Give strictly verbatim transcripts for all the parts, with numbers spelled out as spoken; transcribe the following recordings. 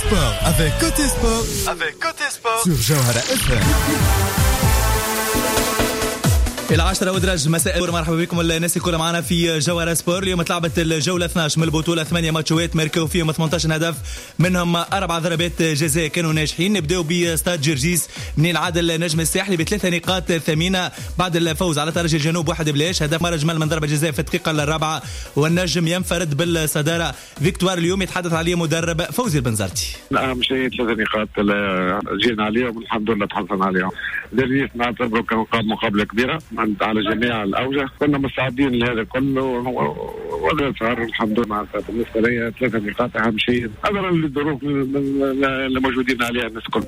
sport avec Côté Sport, avec Côté Sport sur Jawhara اف ام. إلى عشرة ودرج مساء، مرحبا بكم الناس الكل معنا في جوهرة سبور. اليوم تلعبت الجولة اثني عشر من البطولة، ثمانية ماتشات ماركوا فيهم ثمانية عشر هدف، منهم أربع ضربات جزاء كانوا ناجحين. نبداو بستاد جرجيس من العادل نجم الساحلي بثلاثة نقاط ثمينة بعد الفوز على ترجي الجنوب واحد بلاش. هدف مرة جمال من ضربة جزاء في الدقيقة الرابعة، والنجم ينفرد بالصدارة. فيكتوار اليوم يتحدث عليه مدرب فوزي البنزرتي. أهم شيء ثلاث نقاط جينا عليهم والحمد لله تحصلنا عليهم. جرجيس نعتبره كان مقابلة كبيرة على جميع الأوجه، كنا مستعدين لهذا كله وهذا صار الحمد لله. بالنسبة لي ثلاثة نقاط أهم شيء نظرا للظروف اللي موجودين عليها الناس كل.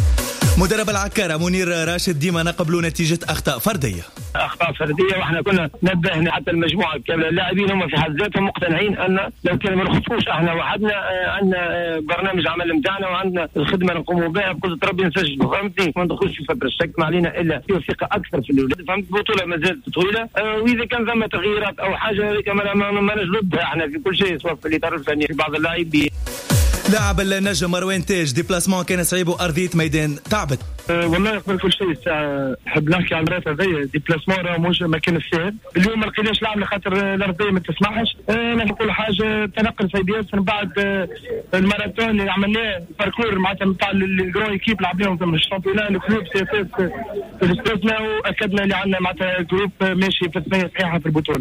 مدرب العكارة منير راشد ديما نقبلوا نتيجة أخطاء فردية. أخطاء فردية، وإحنا كنا نبهنا حتى المجموعة كاملة. اللاعبين هم في حد ذاتهم مقتنعين أن لو كان ما نخطوش احنا وحدنا عندنا برنامج عمل متاعنا وعندنا الخدمة نقوموا بها بقدرة ربي نسجلوا، فهمتني؟ ما ندخلش في فترة الشك، ما علينا إلا في ثقة أكثر في الأولاد، فهمت؟ البطولة ما زالت طويلة، وإذا كان ثم تغييرات أو حاجة هذيك ما نجلبها احنا في كل شيء، سواء في الإطار الفني في بعض اللاعبين. لاعب النجم مروان تاج ديبلاسمون كان صعيب وأرضية ميدان تعبت. أه والله قبل كل شيء نحب نحكي عن الرات هذيا ديبلاسمون راه مش ما كان السهل. اليوم ما لقيناش لاعب لخاطر الارضيه ما تسمحش. أه نقول حاجه تنقل سيدي من بعد أه الماراثون اللي عملناه الباركور معناتها نتاع الجرو ايكيب لعبناهم في الشامبيونات الكلوب سي اس اس في الاستثناء، واكدنا اللي عندنا معناتها جروب ماشي في الثنيه صحيحه في البطوله.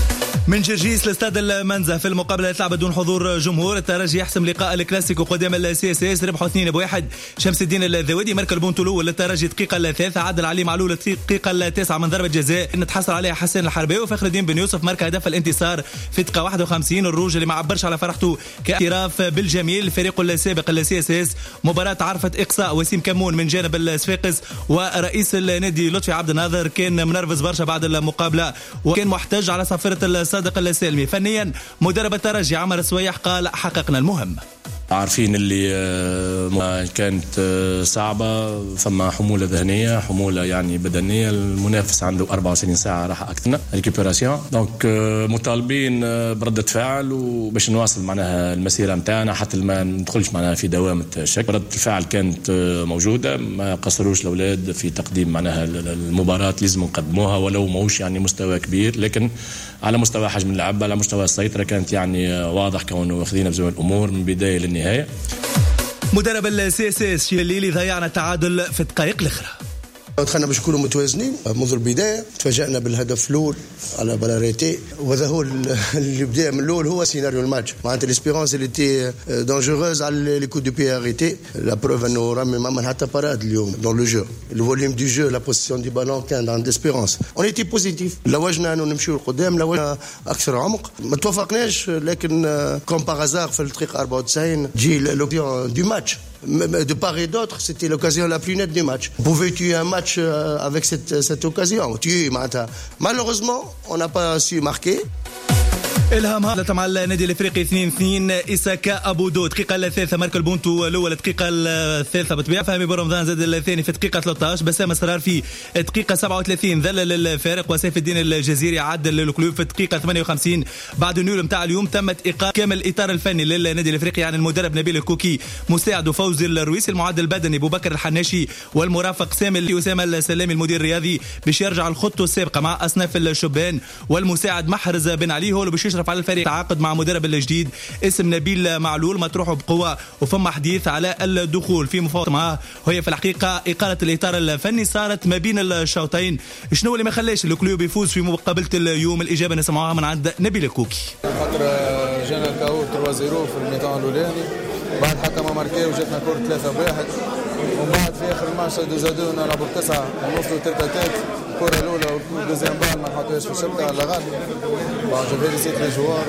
من جرجيس لاستاد المنزه في المقابله تلعب بدون حضور جمهور. الترجي يحسم لقاء الكلاسيكو قدام السي اس اس، ربحوا اثنين بواحد. شمس الدين الذوادي مركز البونتولو للترجي دقيقه الثالثه، عدل علي معلول الدقيقه التاسعه من ضربه جزاء نتحصل عليها حسين الحرباوي. وفخر الدين بن يوسف مركز هدف الانتصار في دقيقه واحد وخمسين. الروج اللي ما عبرش على فرحته كاعتراف بالجميل. الفريق السابق السي اس اس مباراه عرفت اقصاء وسيم كمون من جانب الصفاقس، ورئيس النادي لطفي عبد الناظر كان منرفز برشا بعد المقابله وكان محتج على صفيره الصادق السالمي. فنيا مدرب الترجي عمر السويح قال حققنا المهم. عارفين اللي كانت صعبة، ثم حمولة ذهنية حمولة يعني بدنية. المنافس عنده أربعة وعشرين ساعة راح أكثر ريكوبيراسيون، دونك مطالبين بردة فعل وباش نواصل معناها المسيرة متاعنا حتى ما ندخلش معناها في دوامة الشك. ردة الفعل كانت موجودة، ما قصروش الأولاد في تقديم معناها المباراة لازم نقدموها ولو موش يعني مستوى كبير، لكن على مستوى حجم اللعب على مستوى السيطرة كانت يعني واضح كونه واخذين بزمن الأمور من بداية للنهاية. مدرب السي اس اس الليلي ضيعنا التعادل في الدقائق الاخرى. دخلنا باش نكونوا متوازنين منذ البدايه، تفاجأنا بالهدف الاول على بلاريتي، وهذا هو اللي بدا من الاول هو سيناريو الماتش. معناتها ليسبيرونس اللي تي دانجوروز على لي كو دو بي اريتي، لا بروف انه رامي ما عمل حتى باراد اليوم دون لو جو، الفوليوم دو جو، لا بوزيسيون دي بالون كان عند اسبيرونس. اون ايتي بوزيتيف، لوجنا انه نمشيو لقدام، لوجنا اكثر عمق، ما توفقناش، لكن كوم باغازار في الدقيقه أربعة وتسعين تجي لوكسيون دو ماتش. De part et d'autre, c'était l'occasion la plus nette du match. On pouvait tuer un match avec cette, cette occasion. Tuer, malheureusement, on n'a pas su marquer. إلهام هالة مع النادي الافريقي اثنين اثنين. إساكا أبو دو دقيقة الثالثة مارك البونتو الأول، الدقيقة الثالثة بالطبيعة. فهمي برمضان زاد الثاني في الدقيقة ثلاثة عشر. بسام اسرار في الدقيقة سبعة وثلاثين ذلل الفارق. وسيف الدين الجزيري عدل الكلوب في الدقيقة ثمانية وخمسين. بعد النور متاع اليوم تمت إيقاف كامل الإطار الفني للنادي الافريقي عن المدرب نبيل الكوكي، مساعد فوزي الرويسي، المعد البدني أبو بكر الحناشي، والمرافق سامي أسامة السلامي المدير الرياضي باش يرجع الخطوة السابقة مع أصناف الشبان، والمساعد محرز بن علي هو اللي باش يشرف على الفريق. تعاقد مع مدرب الجديد اسم نبيل معلول مطروحه بقوة، وفما حديث على الدخول في مفاوضات معه، وهي في الحقيقة إقالة الإطار الفني صارت ما بين الشوطين. شنو اللي ما خلاش الكلوب يفوز في مقابلة اليوم؟ الإجابة نسمعوها من عند نبيل الكوكي. خاطر جانا الكاو ثلاثة صفر في الميطان الأولاني، بعد حتى ما ماركي وجاتنا كورة ثلاثة واحد، ومن بعد في آخر الماتش زادوا نلعبوا بتسعة ونوصلوا ثلاثة. الكرة الأولى والدوزيام بال ما نحطوهاش في الشبكة على غالب. بعد فيريسيت لي جوار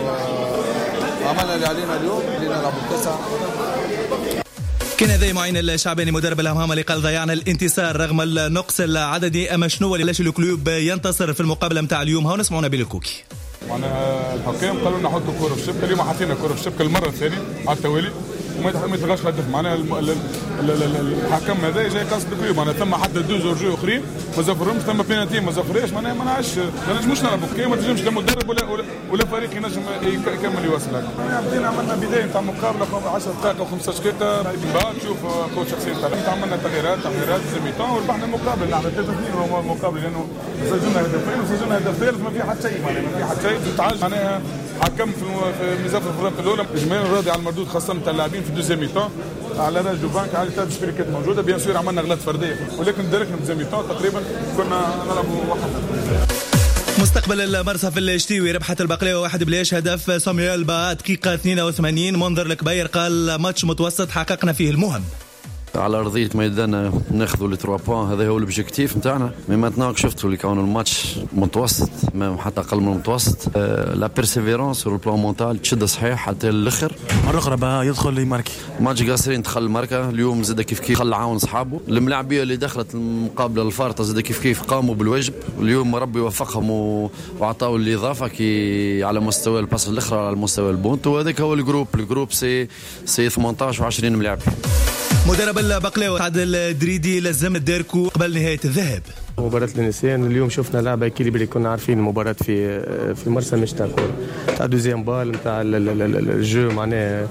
وعملنا اللي علينا اليوم اللي نلعبوا بتسعة. كان هذا معين الشعباني مدرب الهمام اللي قال ضيعنا الانتصار رغم النقص العددي. أما شنو اللي لاش الكلوب ينتصر في المقابلة متاع اليوم؟ ها نسمعوا نبيل الكوكي. معناها الحكام قالوا لنا حطوا كرة في الشبكة، اليوم حطينا كرة في الشبكة المرة الثانية على التوالي، وما يتلغاش الهدف. معناها الحكم هذا جاي قصد كبير، معناها ثم حتى دو زوجو اخرين ما زفرهمش، ثم بينالتي ما زفرهاش. معناها ما نعرفش ما نجموش نلعبوا كي ما تنجمش لا مدرب ولا ولا فريق ينجم يكمل يوصلك. بدينا عملنا بدايه نتاع مقابله عشر دقائق وخمسة عشر دقيقه من بعد تشوف كل شخصيه تاع عملنا تغييرات تغييرات زميتون وربحنا المقابله. نعمل ثلاثة اثنين هو المقابله لانه سجلنا هدفين وسجلنا هدف ثالث ما في حتى شيء. معناها ما في حتى شيء تعالج. معناها حكم في ميزان في الفرق الاولى اجمالا راضي على المردود خاصه نتاع اللاعبين في الدوزيام ميتون على راج دو بانك على ثلاث شبيكات موجوده. بيان سور عملنا غلط فرديه ولكن دركنا في ميتون تقريبا كنا نلعبوا وحدنا. مستقبل المرصف الشتيوي ربحت البقلاوي واحد بلاش هدف سامويل با دقيقة اثنين وثمانين. منظر الكبير قال ماتش متوسط حققنا فيه المهم. على ارضيه ميدان ناخذوا لي ثلاثة بوان، هذا هو الاوبجيكتيف نتاعنا. مي ماتنا شفتوا اللي كانوا الماتش متوسط ما حتى اقل من المتوسط. أه لا بيرسيفيرونس سور البلان مونتال تشد صحيح حتى الاخر. مره اخرى بقى يدخل يماركي ماتش قاصرين دخل الماركه اليوم زاد كيف كيف خلى عاون اصحابه. الملاعبيه اللي دخلت المقابله الفارطه زاد كيف كيف قاموا بالواجب. اليوم ربي وفقهم وعطاوا الاضافه كي على مستوى الباس الاخرى على مستوى البونت. وهذاك هو الجروب الجروب سي سي ثمانية عشر و20 ملاعب. مدرب البقلاوي عادل الدريدي لزم الديركو قبل نهاية الذهاب. مباراة النسيان اليوم شفنا لعبة كيليبري. كنا عارفين المباراة في في مرسى مش تاع كورة تاع دوزيام بال نتاع الجو معناه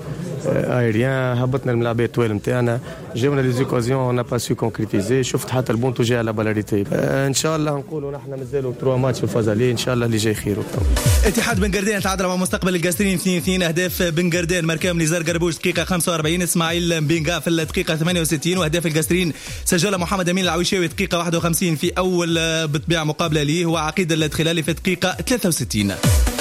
ايريان. هبطنا الملاعبية طوال نتاعنا جاونا لي زوكازيون اون با سو كونكريتيزي. شفت حتى البونتو جاي على بالاريتي. ان شاء الله نقولوا نحن مازالوا ثلاثة ماتش في الفازالي ان شاء الله اللي جاي خير. اتحاد بن قردان تعادل مع مستقبل القاسرين اثنين اثنين. اهداف بن قردان مركام نزار قربوش دقيقة خمسة وأربعين، اسماعيل مبينغا في الدقيقة ثمانية وستين، واهداف القاسرين سجلها محمد امين العويشاوي دقيقة واحد وخمسين في اول بطبيعة مقابلة ليه، وعقيد الادخلالي في الدقيقة ثلاثة وستين.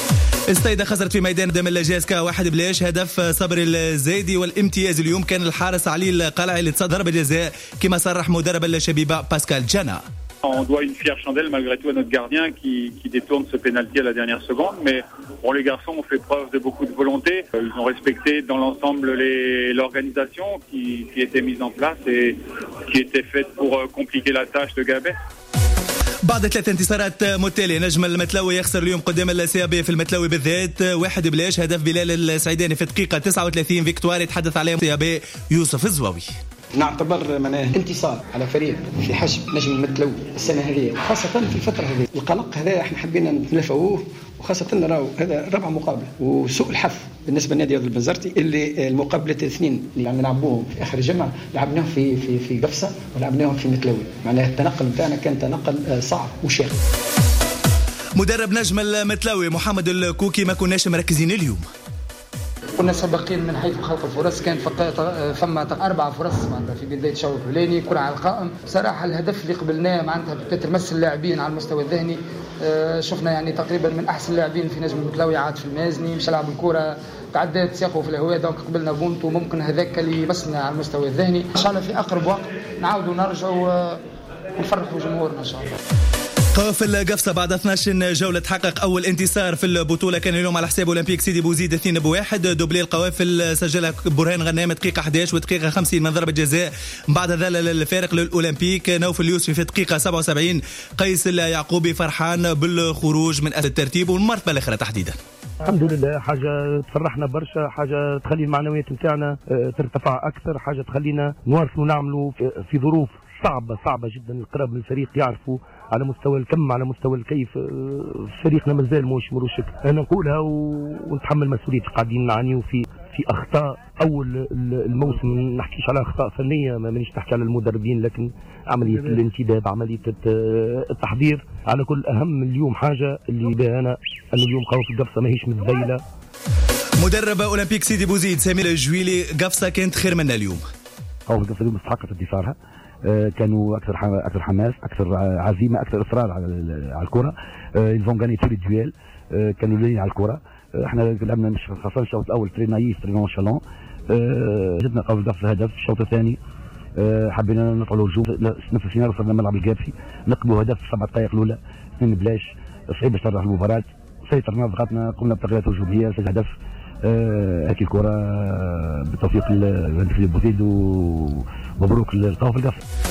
السيدة خسرت في ميدان قدام الجاسكا واحد بلاش. هدف صبري الزايدي والامتياز اليوم كان الحارس علي القلعي اللي تصدر ضربة جزاء كما صرح مدرب الشبيبة باسكال جانا. On doit une fière chandelle malgré tout à notre gardien qui, qui détourne ce pénalty à la dernière seconde. Mais bon, les garçons ont fait preuve de beaucoup de volonté. Ils ont respecté dans l'ensemble les, l'organisation qui, qui était mise en place et qui était faite pour compliquer la tâche de Gabet. بعد ثلاث انتصارات متتالية نجم المتلوي يخسر اليوم قدام السيابي في المتلوي بالذات واحد بلاش. هدف بلال السعيداني في الدقيقة تسعة وثلاثين فيكتوار يتحدث عليه السيابي يوسف الزواوي. نعتبر معناه انتصار على فريق في حجم نجم المتلوي السنه هذه خاصه في الفتره هذه. القلق هذا احنا حبينا نتلافوه وخاصه راهو هذا ربع مقابله وسوء الحظ بالنسبه لنادي رياض البنزرتي اللي المقابله الاثنين اللي عم نلعبوهم في اخر الجمعه لعبناهم في في في قفصه ولعبناهم في متلوي. معناه التنقل نتاعنا كان تنقل صعب وشاق. مدرب نجم المتلوي محمد الكوكي ما كناش مركزين اليوم. كنا سابقين من حيث خلق الفرص. كان ثم أربع فرص معناتها في بداية الشوط الأولاني كرة على القائم. بصراحة الهدف اللي قبلناه معناتها تتمثل اللاعبين على المستوى الذهني. شفنا يعني تقريبا من أحسن اللاعبين في نجم المتلوي عاد في المازني مش لعب الكرة تعدات سياقه في الهواء دونك قبلنا بونتو ممكن هذاك اللي يمسنا على المستوى الذهني. إن شاء الله في أقرب وقت نعاودوا نرجعوا ونفرحوا جمهورنا إن شاء الله. في القفصة بعد اثنعش جولة تحقق أول انتصار في البطولة كان اليوم على حساب أولمبيك سيدي بوزيد اثنين بواحد. دوبلي القوافل سجلها برهان غنام دقيقة أحد عشر ودقيقة خمسين من ضربة جزاء. بعد ذلك الفارق للأولمبيك نوف اليوسفي في الدقيقة سبعة وسبعين. قيس اليعقوبي فرحان بالخروج من الترتيب والمرتبة الأخرى تحديدا. الحمد لله حاجة تفرحنا برشا، حاجة تخلي المعنويات نتاعنا ترتفع أكثر، حاجة تخلينا نواصلوا نعملوا في ظروف صعبة صعبة جدا. القراب من الفريق يعرفوا على مستوى الكم على مستوى الكيف فريقنا مازال موش مروشك. انا نقولها ونتحمل مسؤوليتي. قاعدين نعانيوا في في اخطاء اول الموسم. ما نحكيش على اخطاء فنيه ما مانيش نحكي على المدربين لكن عمليه الانتداب عمليه التحضير. على كل اهم اليوم حاجه اللي بها انا انه اليوم قوة القفصه ماهيش متذيله. مدرب اولمبيك سيدي بوزيد سمير الجويلي قفصه كانت خير منا اليوم. قوة القفصه اليوم استحقت انتصارها. كانوا اكثر اكثر حماس اكثر عزيمه اكثر اصرار على على الكره. ils غاني تو لي دويل. كانوا لاين على الكره. احنا لعبنا مش خاصه الشوط الاول تري نايف تري نونشالون. جبنا قبل ضغط الهدف. الشوط الثاني حبينا نطلعوا الهجوم نفس السيناريو صرنا ملعب القابسي نقبوا هدف سبع دقائق الاولى اثنين بلاش صعيب باش تربح المباراه. سيطرنا ضغطنا قمنا بتغييرات هجوميه سجل هدف. هذه الكره بالتوفيق للفريق بوزيد ومبروك للقوة في القفص.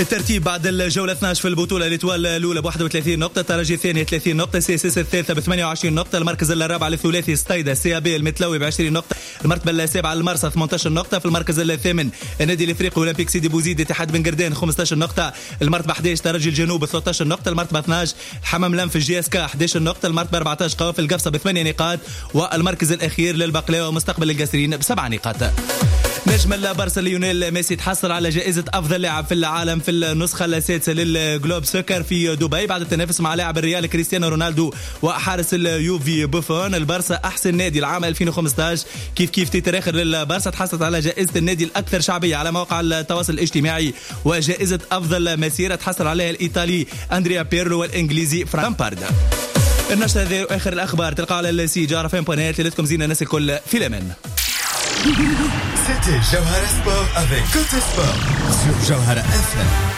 الترتيب بعد الجولة اثني عشر في البطولة: الإتوال الأولى ب واحد وثلاثين نقطة، الترجي الثاني ثلاثين نقطة، سي اس اس الثالثة ب ثمانية وعشرين نقطة، المركز الرابع الثلاثي ستايدا سي بي المتلوي ب عشرين نقطة، المرتبة السابعة المرسى ثمانية عشر نقطة، في المركز الثامن النادي الإفريقي أولمبيك سيدي بوزيد اتحاد بن قردان خمسة عشر نقطة، المرتبة أحد عشر ترجي الجنوب ثلاثة عشر نقطة، المرتبة اثني عشر حمام لم في الجي اس كا أحد عشر نقطة، المرتبة أربعة عشر قوافل القفصة بثمانية نقاط، والمركز الأخير للبقلاوة ومستقبل القاسرين بسبع نقاط. نجم البارسا ليونيل ميسي تحصل على جائزة أفضل لاعب في العالم في النسخة السادسة للجلوب سوكر في دبي بعد التنافس مع لاعب الريال كريستيانو رونالدو وحارس اليوفي بوفون. البارسا أحسن نادي العام ألفين وخمسة عشر، كيف كيف تيتر آخر للبارسا تحصلت على جائزة النادي الأكثر شعبية على مواقع التواصل الاجتماعي، وجائزة أفضل مسيرة تحصل عليها الإيطالي أندريا بيرلو والإنجليزي فرانك باردا. النشرة هذه آخر الأخبار تلقى على السي جارة فين بونات اللي لكم زينة الناس الكل في الأمان. C'était Jawhara Sport avec Côté Sport sur Jawhara F M.